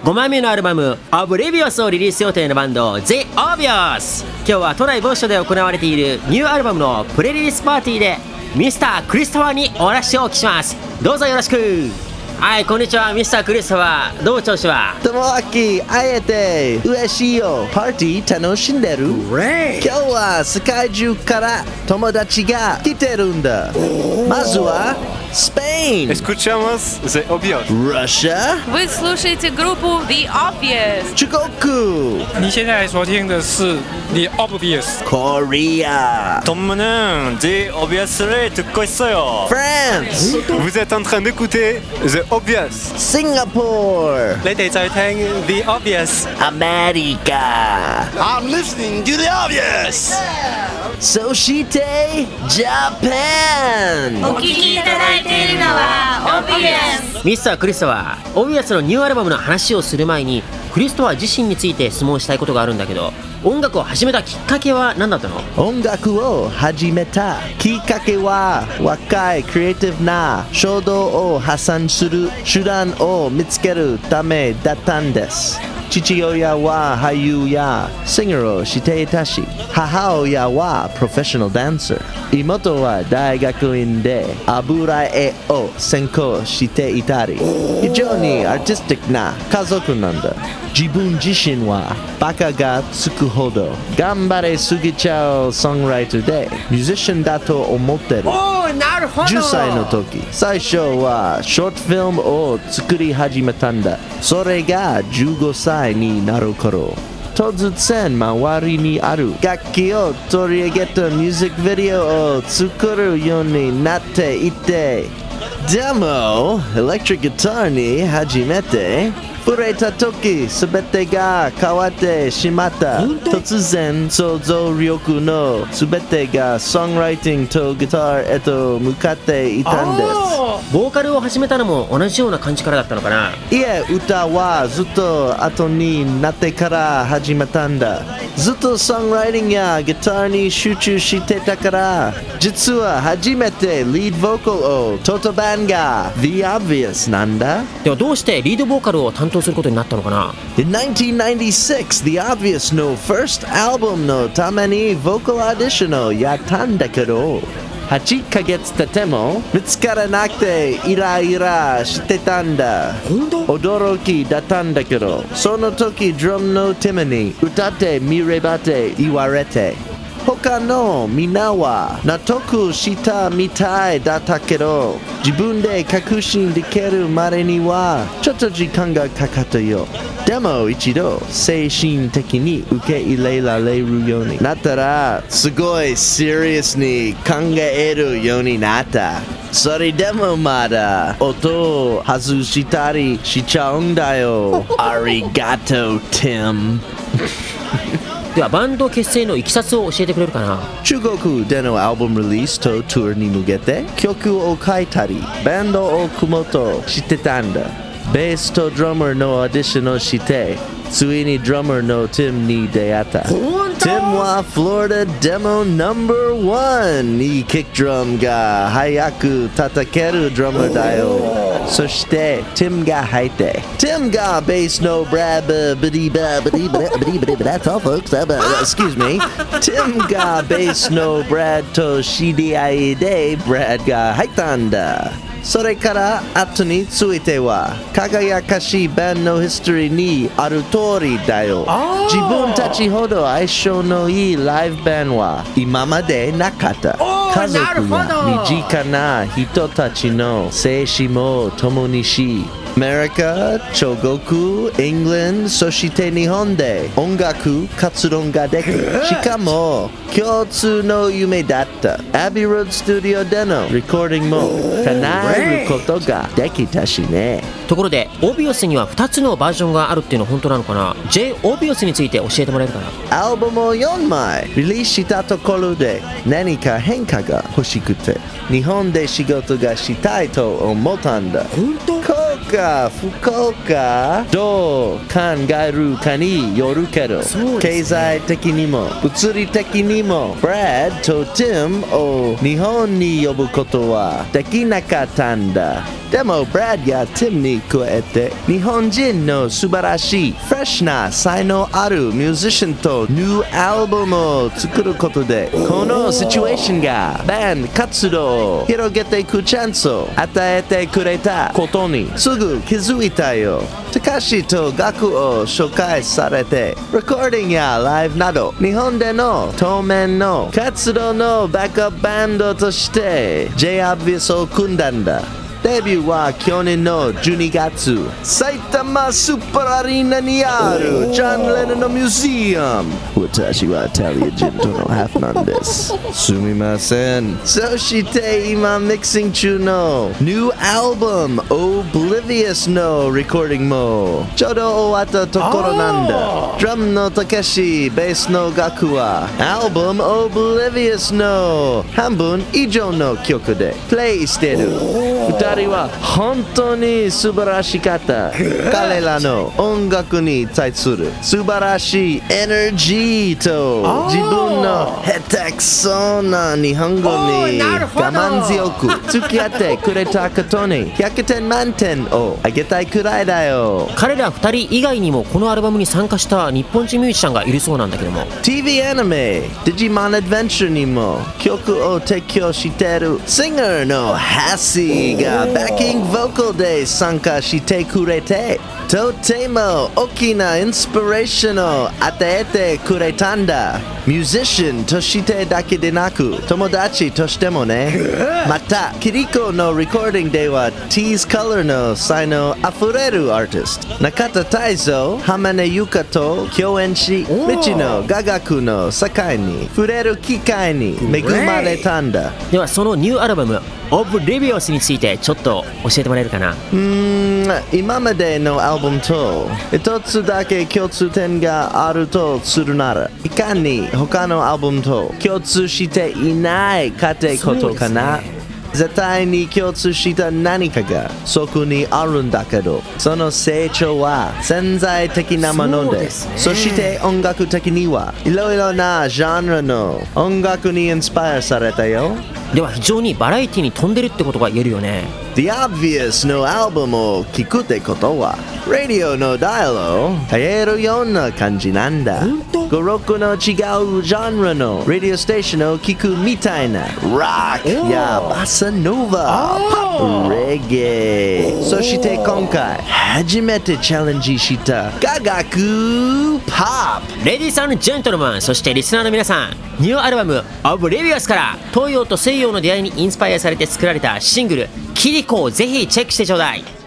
5枚目のアルバム Oblivious をリリース予定のバンド The Obvious。 今日は都内某所で行われているニューアルバムのプレリリースパーティーでミスタークリストファーにお話をお聞きします。どうぞよろしく。はい、こんにちは、ミスタークリストファー。どう調子は？ ともあき会えて嬉しいよ。パーティー楽しんでる？今日は世界中から友達が来てるんだ。まずはスペイン。 Escuchamos The Obvious。 Russia。 Вы слушаете группу The Obvious。 中国。 你现在收听的是 The Obvious。 Korea。 저는 The Obvious를 듣고 있어요。 France。 Vous êtes en train d'écouter The Obvious。 Singapore。 你哋在聽 The Obvious。 America。 I'm listening to the obvious. そして Japan。 お聴きいただいているのは Obvious。 ミスタークリストファー、オビアスのニューアルバムの話をする前にクリストファー自身について質問したいことがあるんだけど、音楽を始めたきっかけは何だったの？ 音楽を始めたきっかけは若いクリエイティブな衝動を発散する手段を見つけるためだったんです。父親は俳優やシンガーをしていたし、母親はプロフェッショナルダンサー、妹は大学院で油絵を専攻していたり、非常にアーティスティックな家族なんだ。自分自身はバカがつくほど頑張れすぎちゃうソングライターでミュージシャンだと思ってる。 なるほど。 10歳の時、最初はショートフィルムを作り始めたんだ。それが15歳になる頃、突然周りにある楽器を取り上げたミュージックビデオを作るようになっていて、でもエレクトリックギターに初めて触れた時、全てが変わってしまった。突然想像力の全てがソングライティングとギターへと向かっていたんです。 ボーカルを始めたのも同じような感じからだったのかな？ いえ、歌はずっと後になってから始めたんだ。ずっとソングライティングやギターに集中してたから。実は初めてリードボーカルを取ったバンドが The Obvious なんだ。 ではどうしてリードボーカルを担当することになったのかな？ In 1996, The Obvious の first album のためにボーカルオーディションをやったんだけど、8ヶ月経っても見つからなくてイライラしてたんだ。驚きだったんだけど、その時ドラムのティムに歌ってみればって言われて、他のみんなは納得したみたいだったけど、自分で確信できるまでにはちょっと時間がかかったよ。でも一度精神的に受け入れられるようになったら、すごいシリアスに考えるようになった。それでもまだ音を外したりしちゃうんだよ。ありがとう、ティム。 ではバンド結成のいきさつを教えてくれるかな？ 中国でのアルバムリリースとツアーに向けて曲を書いたりバンドを組もうとしてたんだ。ベースとドラマーのオーディションをして、ついにドラマーのティムに出会った。ティムはフロリダでもNo.1。いいキックドラムが速く叩けるドラマーだよ。そしてティムが入って、ティムがベースのブラブブディバブディバブディバディバ That's all folks. Excuse me. ティムがベースのブラッドと知り合いでブラッドが入ったんだ。それから後については輝かしいバンドのヒストリーにある通りだよ。自分たちほど相性のいいライブバンドは今までなかった。家族や身近な人たちの生死も共にし、アメリカ、中国、イングランド、そして日本で音楽活動ができる。しかも共通の夢だったアビーロードスタジオでのレコーディングも叶えることができたしね。 ところでオビオスには2つのバージョンがあるっていうのは本当なのかな？ J オビオスについて教えてもらえるかな？ アルバムを4枚リリースしたところで何か変化が欲しくて日本で仕事がしたいと思ったんだ。 本当？ 福岡どう考えるかによるけど、経済的にも物理的にもブラッドとティムを日本に呼ぶことはできなかったんだ。 でもブラッドがティムに加えて日本人の素晴らしいフレッシュな才能あるミュージシャンとニューアルバムを作ることでこのシチュエーションがバンド活動を広げていくチャンスを与えてくれたことにすぐ気づいたよ。高橋と楽を紹介されてレコーディングやライブなど日本での当面の活動のバックアップバンドとして J-Obvious を組んだんだ。デビューは去年の12月埼玉スーパーアリーナにあるジョン・レノンのミュージアム。私はイタリア人とのハーフなんです。すみません。そして今ミキシング中のニューアルバム Oblivious のレコーディングもちょうど終わったところなんだ。ドラムのたけし、ベースの楽はアルバム Oblivious の半分以上の曲でプレイしてる。2人は本当に素晴らしかった。彼らの音楽に対する素晴らしいエネルギーと自分の下手くそな日本語に我慢強く付き合ってくれたことに100点満点をあげたいくらいだよ。 彼ら2人以外にもこのアルバムに参加した日本人ミュージシャンがいるそうなんだけども TV アニメデジモンアドベンチャーにも曲を提供してるシンガーのハッシーがバッキングボーカルで参加してくれてとても大きなインスピレーションを与えてくれたんだ。ミュージシャンとしてだけでなく友達としてもね。またキリコのレコーディングでは T's Color の才能あふれるアーティスト中田泰造、浜根由香と共演し未知の雅楽の世界に触れる機会に恵まれたんだ。 ではそのニューアルバム Oblivious についてちょっと教えてもらえるかな。 今までのアルバムと一つだけ共通点があるとするならいかに他のアルバムと共通していないかってことかな。絶対に共通した何かがそこにあるんだけどその成長は潜在的なもので そして音楽的にはいろいろなジャンルの音楽にインスパイアされたよ。 では非常にバラエティに富んでるってことが言えるよね。 The Obvious のアルバムを聴くってことはラディオのダイヤルを変えるような感じなんだ。5、6の違うジャンルのラディオステーションを聴くみたいなロックやバサノーバ、ポップ、レゲエそして今回初めてチャレンジした雅楽ポップ。 レディース&ジェントルマンそしてリスナーの皆さんニューアルバム Oblivious から東洋と西洋の出会いにインスパイアされて作られたシングルキリコをぜひチェックしてちょうだい。